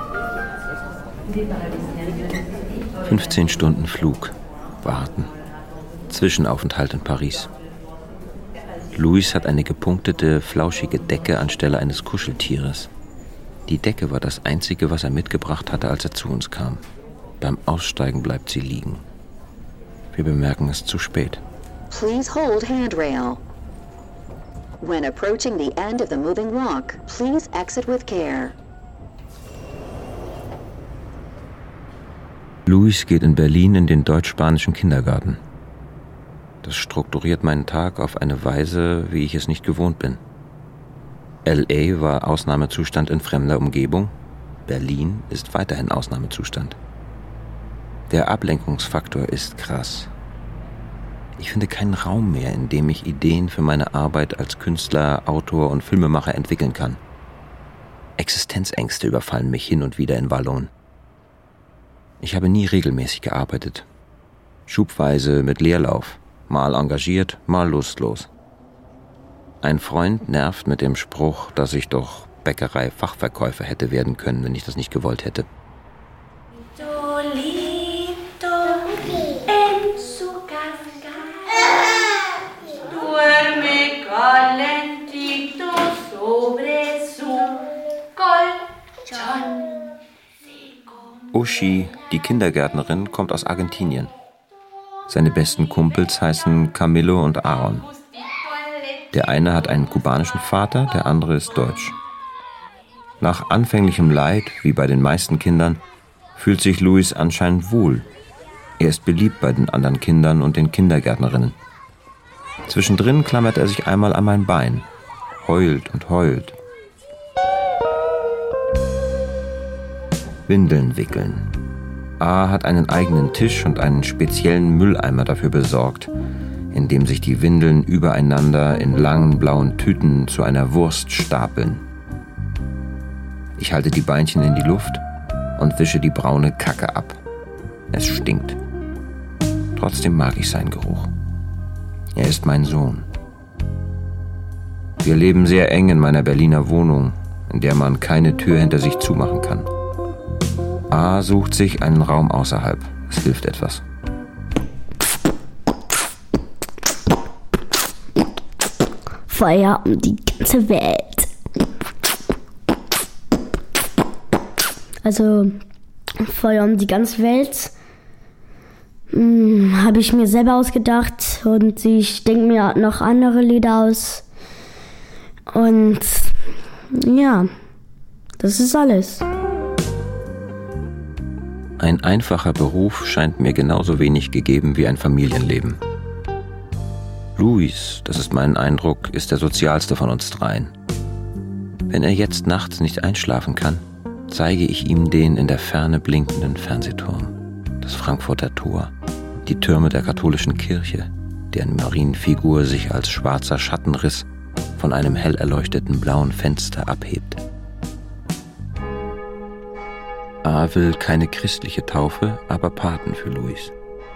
S1: fünfzehn Stunden Flug, Warten, Zwischenaufenthalt in Paris. Luis hat eine gepunktete, flauschige Decke anstelle eines Kuscheltieres. Die Decke war das Einzige, was er mitgebracht hatte, als er zu uns kam. Beim Aussteigen bleibt sie liegen. Wir bemerken es zu spät.
S19: Please hold handrail. When approaching the end of the moving walk, please exit with care.
S1: Luis geht in Berlin in den deutsch-spanischen Kindergarten. Das strukturiert meinen Tag auf eine Weise, wie ich es nicht gewohnt bin. L A war Ausnahmezustand in fremder Umgebung. Berlin ist weiterhin Ausnahmezustand. Der Ablenkungsfaktor ist krass. Ich finde keinen Raum mehr, in dem ich Ideen für meine Arbeit als Künstler, Autor und Filmemacher entwickeln kann. Existenzängste überfallen mich hin und wieder in Wallungen. Ich habe nie regelmäßig gearbeitet. Schubweise mit Leerlauf, mal engagiert, mal lustlos. Ein Freund nervt mit dem Spruch, dass ich doch Bäckerei-Fachverkäufer hätte werden können, wenn ich das nicht gewollt hätte. Uschi, die Kindergärtnerin, kommt aus Argentinien. Seine besten Kumpels heißen Camillo und Aaron. Der eine hat einen kubanischen Vater, der andere ist deutsch. Nach anfänglichem Leid, wie bei den meisten Kindern, fühlt sich Luis anscheinend wohl. Er ist beliebt bei den anderen Kindern und den Kindergärtnerinnen. Zwischendrin klammert er sich einmal an mein Bein, heult und heult. Windeln wickeln. A hat einen eigenen Tisch und einen speziellen Mülleimer dafür besorgt, in dem sich die Windeln übereinander in langen blauen Tüten zu einer Wurst stapeln. Ich halte die Beinchen in die Luft und wische die braune Kacke ab. Es stinkt. Trotzdem mag ich seinen Geruch. Er ist mein Sohn. Wir leben sehr eng in meiner Berliner Wohnung, in der man keine Tür hinter sich zumachen kann. A sucht sich einen Raum außerhalb. Es hilft etwas.
S18: Feuer um die ganze Welt. Also Feuer um die ganze Welt hm, habe ich mir selber ausgedacht und ich denke mir noch andere Lieder aus. Und ja, das ist alles.
S1: Ein einfacher Beruf scheint mir genauso wenig gegeben wie ein Familienleben. Luis, das ist mein Eindruck, ist der sozialste von uns dreien. Wenn er jetzt nachts nicht einschlafen kann, zeige ich ihm den in der Ferne blinkenden Fernsehturm, das Frankfurter Tor, die Türme der katholischen Kirche, deren Marienfigur sich als schwarzer Schattenriss von einem hell erleuchteten blauen Fenster abhebt. A will keine christliche Taufe, aber Paten für Luis.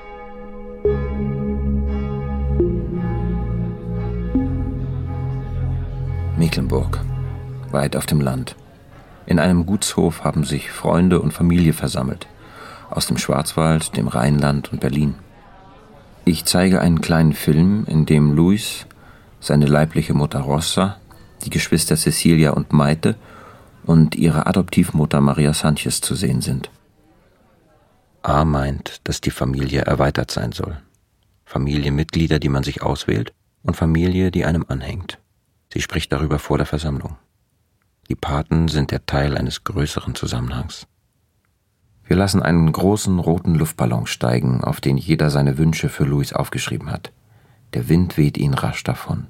S1: Mecklenburg, weit auf dem Land. In einem Gutshof haben sich Freunde und Familie versammelt, aus dem Schwarzwald, dem Rheinland und Berlin. Ich zeige einen kleinen Film, in dem Luis, seine leibliche Mutter Rossa, die Geschwister Cecilia und Maite und ihre Adoptivmutter Maria Sanchez zu sehen sind. A meint, dass die Familie erweitert sein soll. Familienmitglieder, die man sich auswählt, und Familie, die einem anhängt. Sie spricht darüber vor der Versammlung. Die Paten sind der Teil eines größeren Zusammenhangs. Wir lassen einen großen roten Luftballon steigen, auf den jeder seine Wünsche für Luis aufgeschrieben hat. Der Wind weht ihn rasch davon.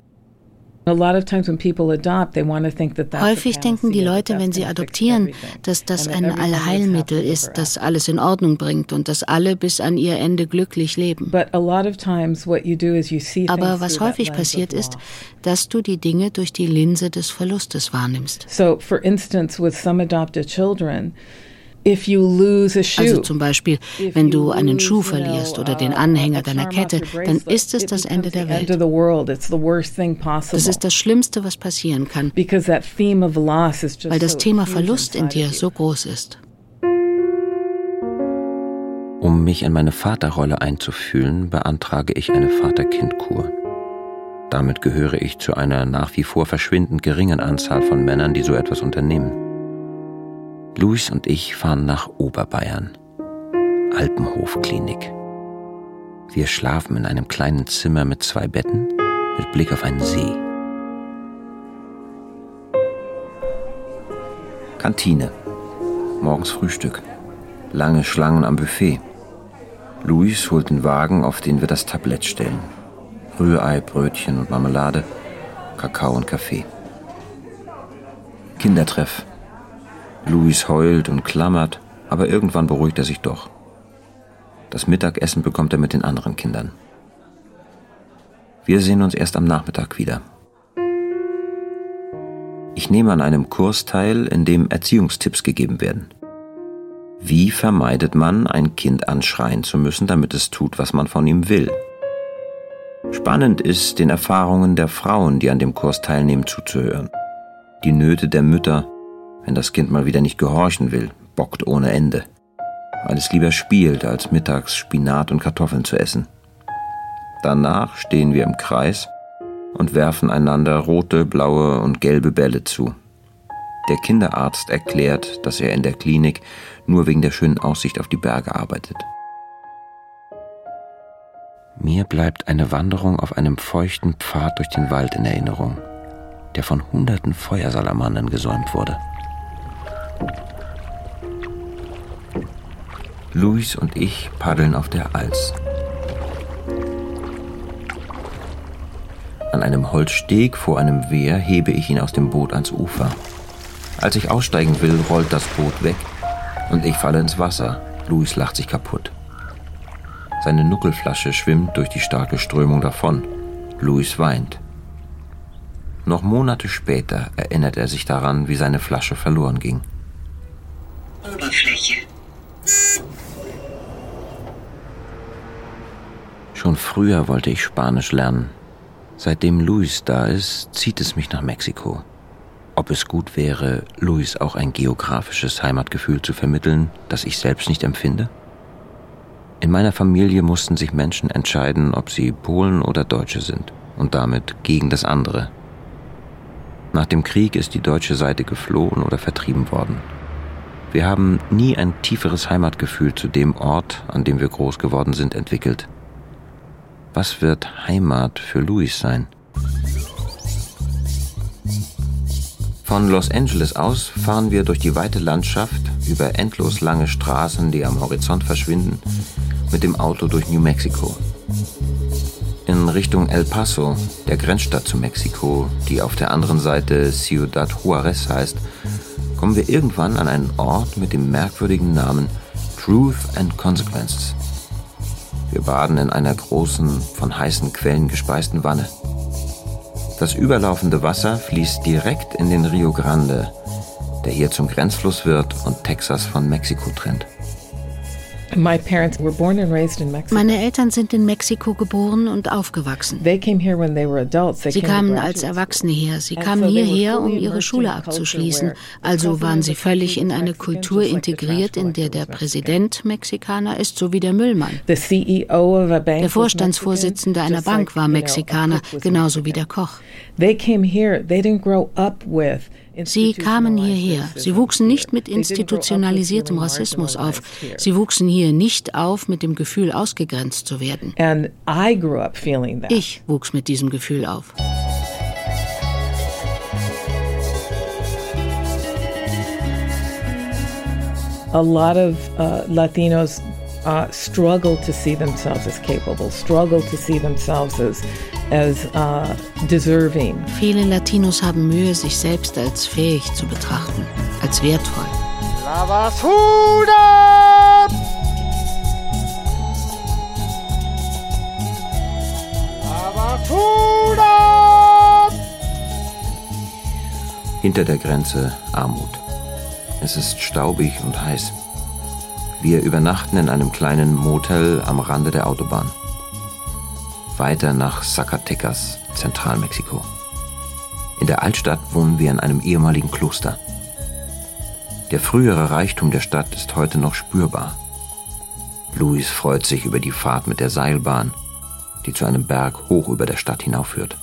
S15: Häufig denken die Leute, wenn sie adoptieren, dass das ein Allheilmittel ist, das alles in Ordnung bringt und dass alle bis an ihr Ende glücklich leben. Aber was häufig passiert ist, dass du die Dinge durch die Linse des Verlustes wahrnimmst.
S14: So, for instance, with some adopted children, also
S15: zum Beispiel, wenn du einen Schuh verlierst oder den Anhänger deiner Kette, dann ist es das Ende der Welt. Das ist das Schlimmste, was passieren kann, weil das Thema Verlust in dir so groß ist.
S1: Um mich in meine Vaterrolle einzufühlen, beantrage ich eine Vater-Kind-Kur. Damit gehöre ich zu einer nach wie vor verschwindend geringen Anzahl von Männern, die so etwas unternehmen. Luis und ich fahren nach Oberbayern. Alpenhofklinik. Wir schlafen in einem kleinen Zimmer mit zwei Betten, mit Blick auf einen See. Kantine. Morgens Frühstück. Lange Schlangen am Buffet. Luis holt den Wagen, auf den wir das Tablett stellen. Rührei, Brötchen und Marmelade, Kakao und Kaffee. Kindertreff. Luis heult und klammert, aber irgendwann beruhigt er sich doch. Das Mittagessen bekommt er mit den anderen Kindern. Wir sehen uns erst am Nachmittag wieder. Ich nehme an einem Kurs teil, in dem Erziehungstipps gegeben werden. Wie vermeidet man, ein Kind anschreien zu müssen, damit es tut, was man von ihm will? Spannend ist, den Erfahrungen der Frauen, die an dem Kurs teilnehmen, zuzuhören. Die Nöte der Mütter, wenn das Kind mal wieder nicht gehorchen will, bockt ohne Ende, weil es lieber spielt, als mittags Spinat und Kartoffeln zu essen. Danach stehen wir im Kreis und werfen einander rote, blaue und gelbe Bälle zu. Der Kinderarzt erklärt, dass er in der Klinik nur wegen der schönen Aussicht auf die Berge arbeitet. Mir bleibt eine Wanderung auf einem feuchten Pfad durch den Wald in Erinnerung, der von hunderten Feuersalamandern gesäumt wurde. Luis und ich paddeln auf der Alz. An einem Holzsteg vor einem Wehr hebe ich ihn aus dem Boot ans Ufer. Als ich aussteigen will, rollt das Boot weg und ich falle ins Wasser. Luis lacht sich kaputt. Seine Nuckelflasche schwimmt durch die starke Strömung davon. Luis weint. Noch Monate später erinnert er sich daran, wie seine Flasche verloren ging.
S3: Oberfläche.
S1: Schon früher wollte ich Spanisch lernen. Seitdem Luis da ist, zieht es mich nach Mexiko. Ob es gut wäre, Luis auch ein geografisches Heimatgefühl zu vermitteln, das ich selbst nicht empfinde? In meiner Familie mussten sich Menschen entscheiden, ob sie Polen oder Deutsche sind und damit gegen das andere. Nach dem Krieg ist die deutsche Seite geflohen oder vertrieben worden. Wir haben nie ein tieferes Heimatgefühl zu dem Ort, an dem wir groß geworden sind, entwickelt. Was wird Heimat für Luis sein? Von Los Angeles aus fahren wir durch die weite Landschaft, über endlos lange Straßen, die am Horizont verschwinden, mit dem Auto durch New Mexico. In Richtung El Paso, der Grenzstadt zu Mexiko, die auf der anderen Seite Ciudad Juárez heißt, kommen wir irgendwann an einen Ort mit dem merkwürdigen Namen Truth and Consequences. Wir baden in einer großen, von heißen Quellen gespeisten Wanne. Das überlaufende Wasser fließt direkt in den Rio Grande, der hier zum Grenzfluss wird und Texas von Mexiko trennt.
S14: My parents were born and raised in Mexico.
S15: Meine Eltern sind in Mexiko geboren und aufgewachsen.
S14: They came here when they were adults. They
S15: Sie
S14: came
S15: kamen
S14: to
S15: als
S14: graduate
S15: Erwachsene her. Sie
S14: And
S15: kamen
S14: so they were
S15: hierher, um
S14: fully
S15: ihre
S14: immersed
S15: Schule
S14: in a culture
S15: abzuschließen.
S14: where the
S15: Also
S14: president
S15: waren
S14: was
S15: sie völlig in eine
S14: Mexican,
S15: Kultur
S14: just like the
S15: integriert,
S14: trash
S15: in der der
S14: collector was
S15: Präsident Mexikaner ist, sowie der Müllmann.
S14: The C E O of a bank
S15: Der
S14: was
S15: Vorstandsvorsitzende
S14: Mexican,
S15: einer
S14: just
S15: Bank
S14: like,
S15: war
S14: you know, a
S15: Mexikaner,
S14: cook was
S15: genauso wie
S14: Mexican.
S15: der Koch.
S14: They came here. They didn't grow up with
S15: Sie kamen hierher. Sie wuchsen nicht mit institutionalisiertem Rassismus auf. Sie wuchsen hier nicht auf mit dem Gefühl, ausgegrenzt zu werden.
S14: And I grew up feeling that.
S15: Ich wuchs mit diesem Gefühl auf.
S14: A lot of uh, Latinos uh, struggle to see themselves as capable, struggle to see themselves as as uh, deserving.
S15: Viele Latinos haben Mühe, sich selbst als fähig zu betrachten, als wertvoll.
S20: La basura! La basura!
S1: Hinter der Grenze Armut. Es ist staubig und heiß. Wir übernachten in einem kleinen Motel am Rande der Autobahn. Weiter nach Zacatecas, Zentralmexiko. In der Altstadt wohnen wir in einem ehemaligen Kloster. Der frühere Reichtum der Stadt ist heute noch spürbar. Luis freut sich über die Fahrt mit der Seilbahn, die zu einem Berg hoch über der Stadt hinaufführt.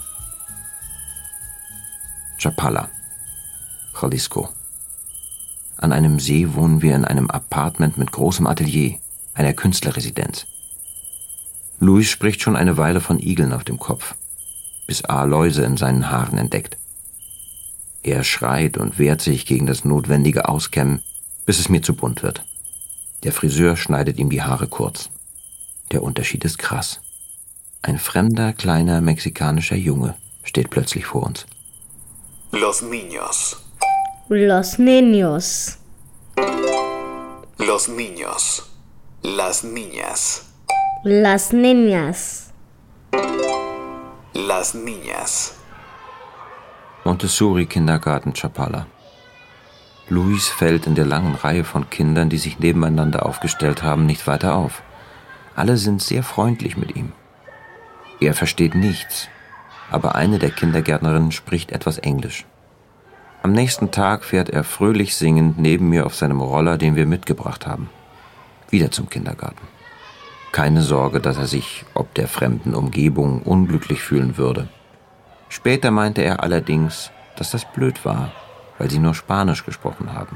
S1: Chapala, Jalisco. An einem See wohnen wir in einem Appartement mit großem Atelier, einer Künstlerresidenz. Luis spricht schon eine Weile von Igeln auf dem Kopf, bis A. Läuse in seinen Haaren entdeckt. Er schreit und wehrt sich gegen das notwendige Auskämmen, bis es mir zu bunt wird. Der Friseur schneidet ihm die Haare kurz. Der Unterschied ist krass. Ein fremder, kleiner mexikanischer Junge steht plötzlich vor uns.
S21: Los niños.
S18: Los niños.
S21: Los niños. Las niñas.
S18: Las niñas.
S21: Las niñas.
S1: Montessori-Kindergarten Chapala. Luis fällt in der langen Reihe von Kindern, die sich nebeneinander aufgestellt haben, nicht weiter auf. Alle sind sehr freundlich mit ihm. Er versteht nichts, aber eine der Kindergärtnerinnen spricht etwas Englisch. Am nächsten Tag fährt er fröhlich singend neben mir auf seinem Roller, den wir mitgebracht haben. Wieder zum Kindergarten. Keine Sorge, dass er sich ob der fremden Umgebung unglücklich fühlen würde. Später meinte er allerdings, dass das blöd war, weil sie nur Spanisch gesprochen haben.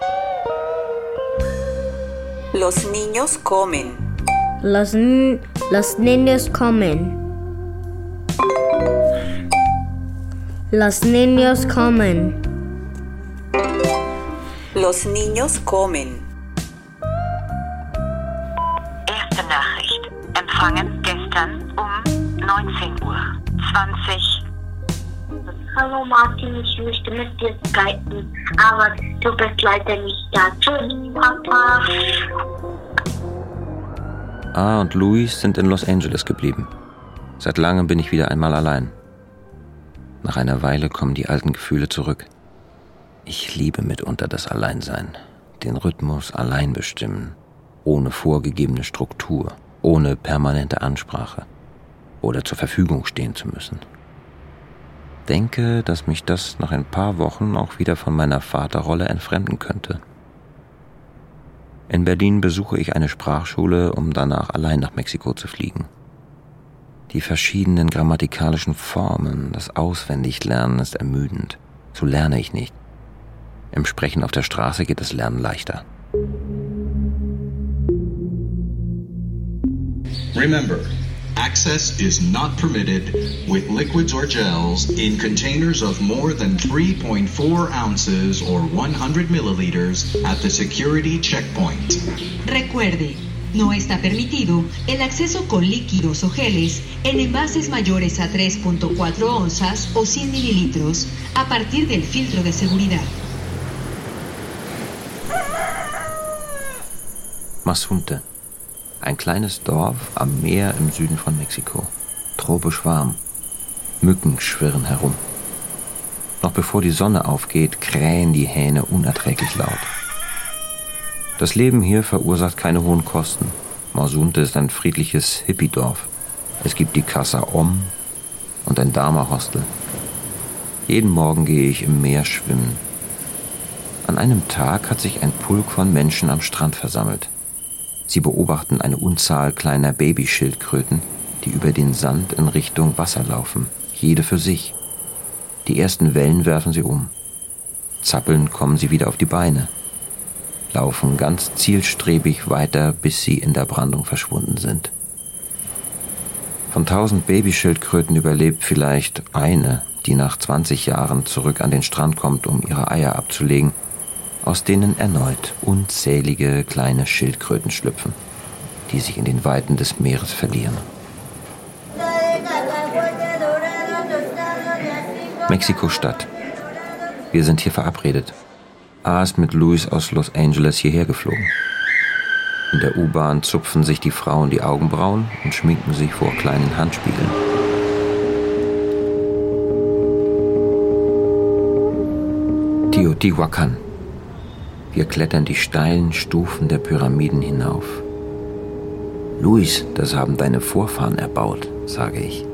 S19: Los niños comen.
S18: Los, los niños comen. Los niños comen.
S19: Los niños comen.
S20: Erste Nachricht. Empfangen gestern um neunzehn Uhr zwanzig.
S11: Hallo Martin, ich möchte mit dir skypen, aber du bist leider nicht da. Tschüss, Papa.
S1: Ah und Luis sind in Los Angeles geblieben. Seit langem bin ich wieder einmal allein. Nach einer Weile kommen die alten Gefühle zurück. Ich liebe mitunter das Alleinsein, den Rhythmus allein bestimmen, ohne vorgegebene Struktur, ohne permanente Ansprache oder zur Verfügung stehen zu müssen. Denke, dass mich das nach ein paar Wochen auch wieder von meiner Vaterrolle entfremden könnte. In Berlin besuche ich eine Sprachschule, um danach allein nach Mexiko zu fliegen. Die verschiedenen grammatikalischen Formen, das Auswendiglernen ist ermüdend. So lerne ich nicht. Im Sprechen auf der Straße geht das Lernen leichter.
S21: Remember, access is not permitted with liquids or gels in containers of more than three point four ounces or one hundred milliliters at the security checkpoint.
S22: Recuerde, no está permitido el acceso con líquidos o geles en envases mayores a tres punto cuatro onzas o cien mililitros a partir del filtro de seguridad.
S1: Mazunte. Ein kleines Dorf am Meer im Süden von Mexiko. Tropisch warm. Mücken schwirren herum. Noch bevor die Sonne aufgeht, krähen die Hähne unerträglich laut. Das Leben hier verursacht keine hohen Kosten. Mazunte ist ein friedliches Hippie-Dorf. Es gibt die Casa Om und ein Dharma-Hostel. Jeden Morgen gehe ich im Meer schwimmen. An einem Tag hat sich ein Pulk von Menschen am Strand versammelt. Sie beobachten eine Unzahl kleiner Babyschildkröten, die über den Sand in Richtung Wasser laufen, jede für sich. Die ersten Wellen werfen sie um. Zappelnd kommen sie wieder auf die Beine, laufen ganz zielstrebig weiter, bis sie in der Brandung verschwunden sind. Von tausend Babyschildkröten überlebt vielleicht eine, die nach zwanzig Jahren zurück an den Strand kommt, um ihre Eier abzulegen, aus denen erneut unzählige kleine Schildkröten schlüpfen, die sich in den Weiten des Meeres verlieren. Mexiko-Stadt. Wir sind hier verabredet. A ist mit Luis aus Los Angeles hierher geflogen. In der U-Bahn zupfen sich die Frauen die Augenbrauen und schminken sich vor kleinen Handspiegeln. Teotihuacan. Wir klettern die steilen Stufen der Pyramiden hinauf. Luis, das haben deine Vorfahren erbaut, sage ich.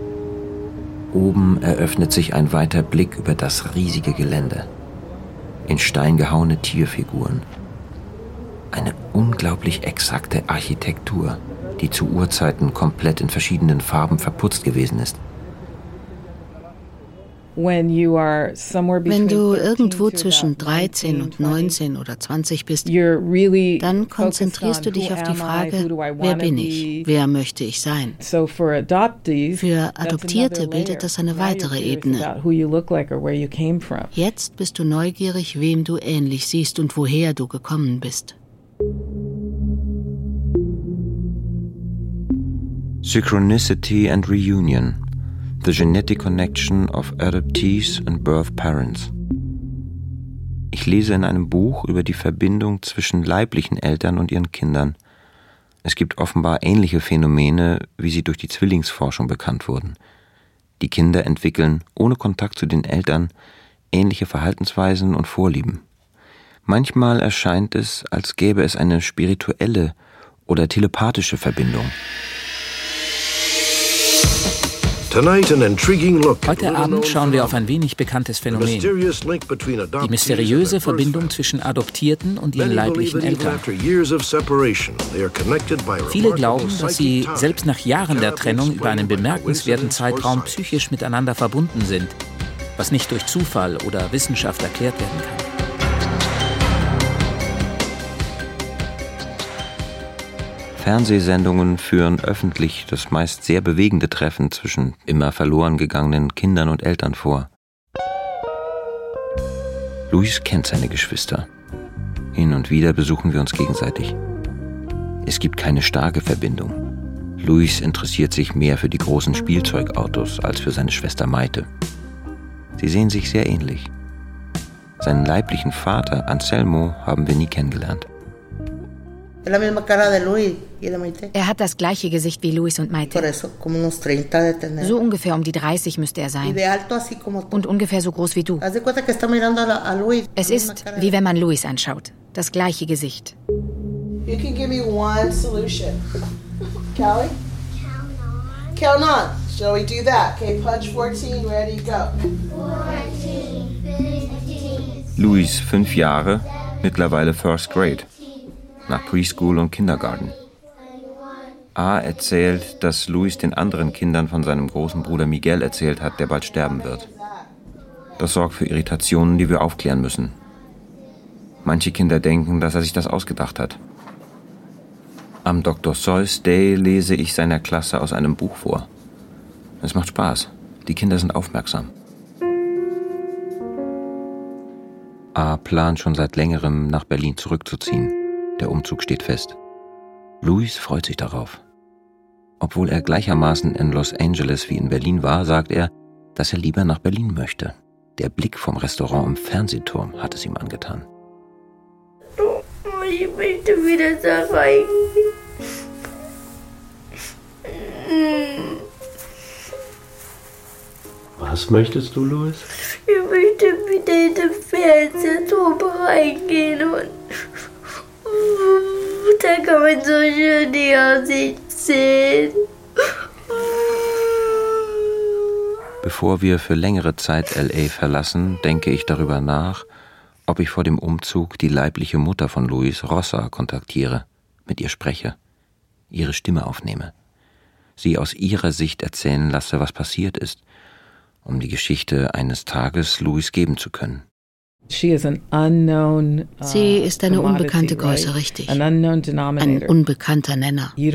S1: Oben eröffnet sich ein weiter Blick über das riesige Gelände. In Stein gehauene Tierfiguren. Eine unglaublich exakte Architektur, die zu Urzeiten komplett in verschiedenen Farben verputzt gewesen ist.
S15: Wenn du irgendwo zwischen dreizehn und neunzehn oder zwanzig bist, dann konzentrierst du dich auf die Frage, wer bin ich, wer möchte ich sein? Für Adoptierte bildet das eine weitere Ebene. Jetzt bist du neugierig, wem du ähnlich siehst und woher du gekommen bist.
S1: Synchronicity and Reunion. The Genetic Connection of Adoptees and Birth Parents. Ich lese in einem Buch über die Verbindung zwischen leiblichen Eltern und ihren Kindern. Es gibt offenbar ähnliche Phänomene, wie sie durch die Zwillingsforschung bekannt wurden. Die Kinder entwickeln, ohne Kontakt zu den Eltern, ähnliche Verhaltensweisen und Vorlieben. Manchmal erscheint es, als gäbe es eine spirituelle oder telepathische Verbindung.
S2: Heute Abend schauen wir auf ein wenig bekanntes Phänomen. Die mysteriöse Verbindung zwischen Adoptierten und ihren leiblichen Eltern. Viele glauben, dass sie selbst nach Jahren der Trennung über einen bemerkenswerten Zeitraum psychisch miteinander verbunden sind, was nicht durch Zufall oder Wissenschaft erklärt werden kann.
S1: Fernsehsendungen führen öffentlich das meist sehr bewegende Treffen zwischen immer verloren gegangenen Kindern und Eltern vor. Luis kennt seine Geschwister. Hin und wieder besuchen wir uns gegenseitig. Es gibt keine starke Verbindung. Luis interessiert sich mehr für die großen Spielzeugautos als für seine Schwester Maite. Sie sehen sich sehr ähnlich. Seinen leiblichen Vater, Anselmo, haben wir nie kennengelernt.
S9: Er hat das gleiche Gesicht wie Luis und Maite. So ungefähr um die dreißig müsste er sein. Und ungefähr so groß wie du. Es ist, wie wenn man Luis anschaut. Das gleiche Gesicht.
S12: You can give me one solution. Callie? Count on. Shall we do that? Okay, punch fourteen, ready, go.
S11: fourteen, fifteen.
S1: Luis, fünf Jahre, mittlerweile First Grade. Nach Preschool und Kindergarten. A erzählt, dass Luis den anderen Kindern von seinem großen Bruder Miguel erzählt hat, der bald sterben wird. Das sorgt für Irritationen, die wir aufklären müssen. Manche Kinder denken, dass er sich das ausgedacht hat. Am Doktor Seuss Day lese ich seiner Klasse aus einem Buch vor. Es macht Spaß. Die Kinder sind aufmerksam. A plant schon seit längerem, nach Berlin zurückzuziehen. Der Umzug steht fest. Luis freut sich darauf. Obwohl er gleichermaßen in Los Angeles wie in Berlin war, sagt er, dass er lieber nach Berlin möchte. Der Blick vom Restaurant im Fernsehturm hat es ihm angetan.
S11: Oh, ich möchte wieder da rein.
S17: Was möchtest du, Luis?
S11: Ich möchte wieder in den Fernsehturm reingehen und da kann man so schön die Aussicht sehen.
S1: Bevor wir für längere Zeit L A verlassen, denke ich darüber nach, ob ich vor dem Umzug die leibliche Mutter von Luis, Rosa, kontaktiere, mit ihr spreche, ihre Stimme aufnehme, sie aus ihrer Sicht erzählen lasse, was passiert ist, um die Geschichte eines Tages Luis geben zu können.
S15: Sie ist eine unbekannte Größe, richtig. Ein unbekannter Nenner. Du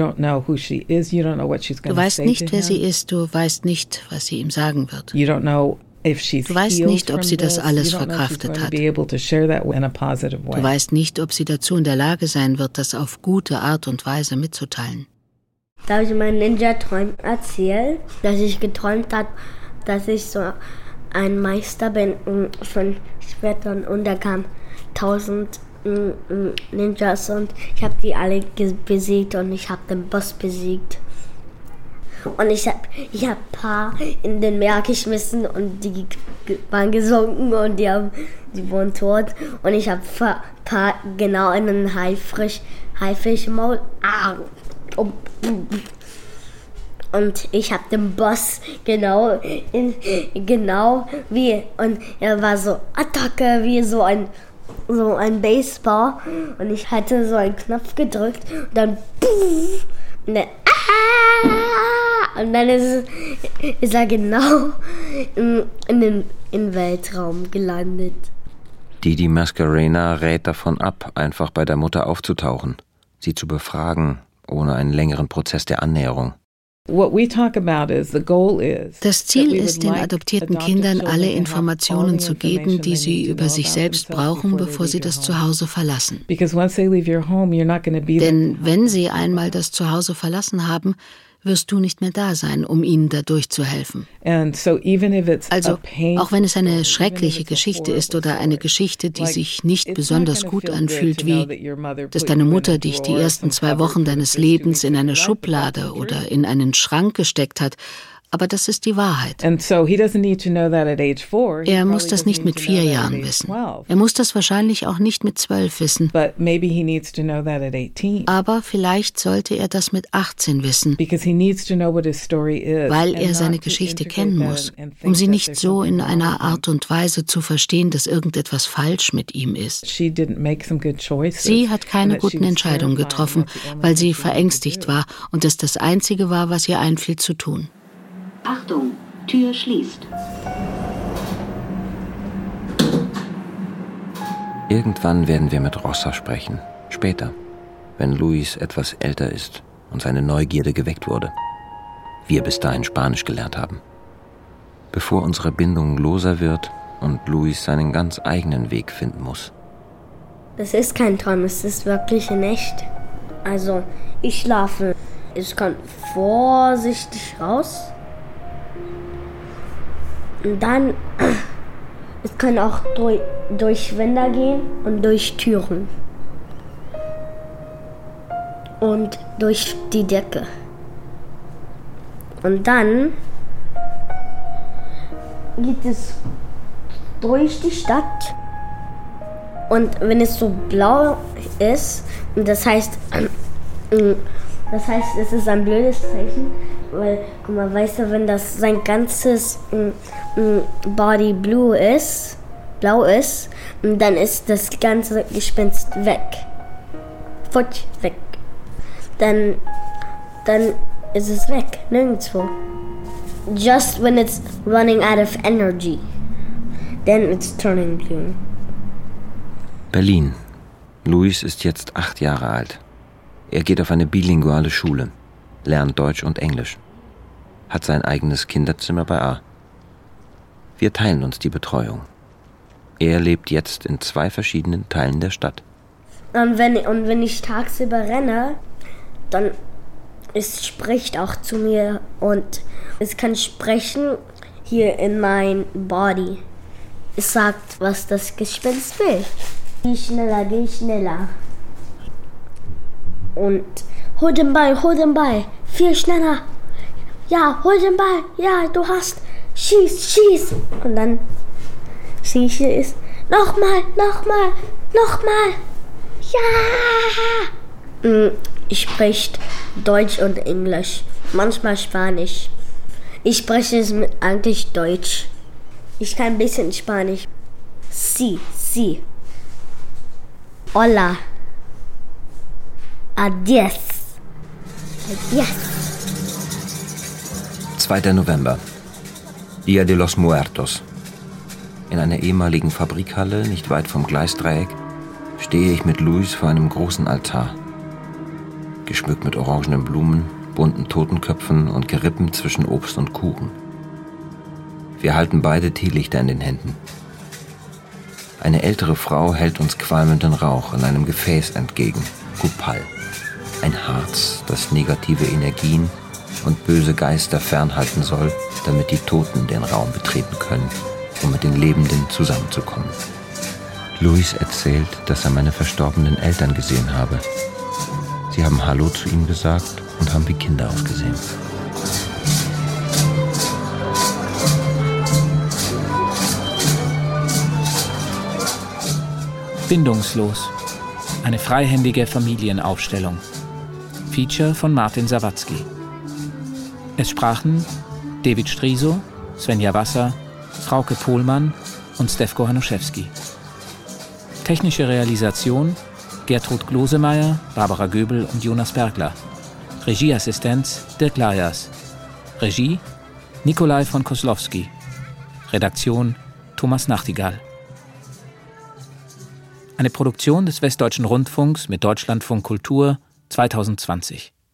S15: weißt nicht, wer sie ist, du weißt nicht, was sie ihm sagen wird. Du weißt nicht, ob sie das alles verkraftet hat. Du weißt nicht, ob sie dazu in der Lage sein wird, das auf gute Art und Weise mitzuteilen.
S18: Da habe ich meinen Ninja-Träumen erzählt, dass ich geträumt habe, dass ich so ein Meister bin von Schwertern und da kamen tausend Ninjas und ich habe die alle besiegt und ich habe den Boss besiegt. Und ich habe ich hab ein paar in den Meer geschmissen und die waren gesunken und die, haben, die wurden tot. Und ich habe ein paar genau in einen Haifrisch, Haifisch im Maul. Ah, oh. Und ich habe den Boss genau, in, genau wie, und er war so Attacke, wie so ein, so ein Baseball. Und ich hatte so einen Knopf gedrückt und dann, und dann, ah, und dann ist, ist er genau in, in den in Weltraum gelandet.
S1: Didi Mascarena rät davon ab, einfach bei der Mutter aufzutauchen, sie zu befragen, ohne einen längeren Prozess der Annäherung.
S15: Das Ziel ist, den adoptierten Kindern alle Informationen zu geben, die sie über sich selbst brauchen, bevor sie das Zuhause verlassen. Denn wenn sie einmal das Zuhause verlassen haben, wirst du nicht mehr da sein, um ihnen dadurch zu helfen. Also, auch wenn es eine schreckliche Geschichte ist oder eine Geschichte, die sich nicht besonders gut anfühlt, wie, dass deine Mutter dich die ersten zwei Wochen deines Lebens in eine Schublade oder in einen Schrank gesteckt hat, aber das ist die Wahrheit.
S14: And so he doesn't need to know that at age four.
S15: Er muss das nicht mit vier Jahren wissen. Er muss das wahrscheinlich auch nicht mit zwölf wissen.
S14: But maybe he needs to know that at eighteen.
S15: Aber vielleicht sollte er das mit achtzehn wissen,
S14: because he needs to know what his story is,
S15: weil er seine Geschichte kennen muss, um sie nicht so in einer Art und Weise zu verstehen, dass irgendetwas falsch mit ihm ist. Sie hat keine guten Entscheidungen getroffen, weil sie verängstigt war und es das Einzige war, was ihr einfiel zu tun.
S19: Achtung, Tür schließt.
S1: Irgendwann werden wir mit Rossa sprechen. Später, wenn Luis etwas älter ist und seine Neugierde geweckt wurde. Wir bis dahin Spanisch gelernt haben. Bevor unsere Bindung loser wird und Luis seinen ganz eigenen Weg finden muss.
S18: Das ist kein Traum, es ist wirklich in echt. Also, ich schlafe. Ich kann vorsichtig raus. Und dann, es kann auch durch, durch Wände gehen und durch Türen. Und durch die Decke. Und dann geht es durch die Stadt. Und wenn es so blau ist, das heißt, das heißt, es ist ein blödes Zeichen, weil, guck mal, weißt du, wenn das sein ganzes Body blue ist, blau ist, dann ist das ganze Gespenst weg. Futsch, weg. Dann, dann ist es weg, nirgendwo. Just when it's running out of energy, then it's turning blue.
S1: Berlin. Luis ist jetzt acht Jahre alt. Er geht auf eine bilinguale Schule, lernt Deutsch und Englisch, hat sein eigenes Kinderzimmer bei A. Wir teilen uns die Betreuung. Er lebt jetzt in zwei verschiedenen Teilen der Stadt.
S18: Und wenn, und wenn ich tagsüber renne, dann es spricht auch zu mir und es kann sprechen hier in mein Body. Es sagt, was das Gespenst will. Geh schneller, geh schneller. Und hol den Ball, hol den Ball. Viel schneller. Ja, hol den Ball. Ja, du hast. Schieß, schieß. Und dann schieße ich. Nochmal, nochmal, nochmal. Ja. Ich spreche Deutsch und Englisch. Manchmal Spanisch. Ich spreche es mit eigentlich Deutsch. Ich kann ein bisschen Spanisch. Sí, sí. Hola. Adiós. Adiós.
S1: zweiter November. Dia de los Muertos. In einer ehemaligen Fabrikhalle, nicht weit vom Gleisdreieck, stehe ich mit Luis vor einem großen Altar. Geschmückt mit orangenen Blumen, bunten Totenköpfen und Gerippen zwischen Obst und Kuchen. Wir halten beide Teelichter in den Händen. Eine ältere Frau hält uns qualmenden Rauch in einem Gefäß entgegen, Kupal. Ein Harz, das negative Energien und böse Geister fernhalten soll, damit die Toten den Raum betreten können, um mit den Lebenden zusammenzukommen. Luis erzählt, dass er meine verstorbenen Eltern gesehen habe. Sie haben Hallo zu ihm gesagt und haben wie Kinder ausgesehen.
S2: Bindungslos. Eine freihändige Familienaufstellung. Feature von Martin Sawatzki. Es sprachen David Striso, Svenja Wasser, Frauke Pohlmann und Stefko Hanuszewski. Technische Realisation Gertrud Glosemeyer, Barbara Göbel und Jonas Bergler. Regieassistenz Dirk Lajers. Regie Nikolai von Koslowski. Redaktion Thomas Nachtigall. Eine Produktion des Westdeutschen Rundfunks mit Deutschlandfunk Kultur zweitausendzwanzig.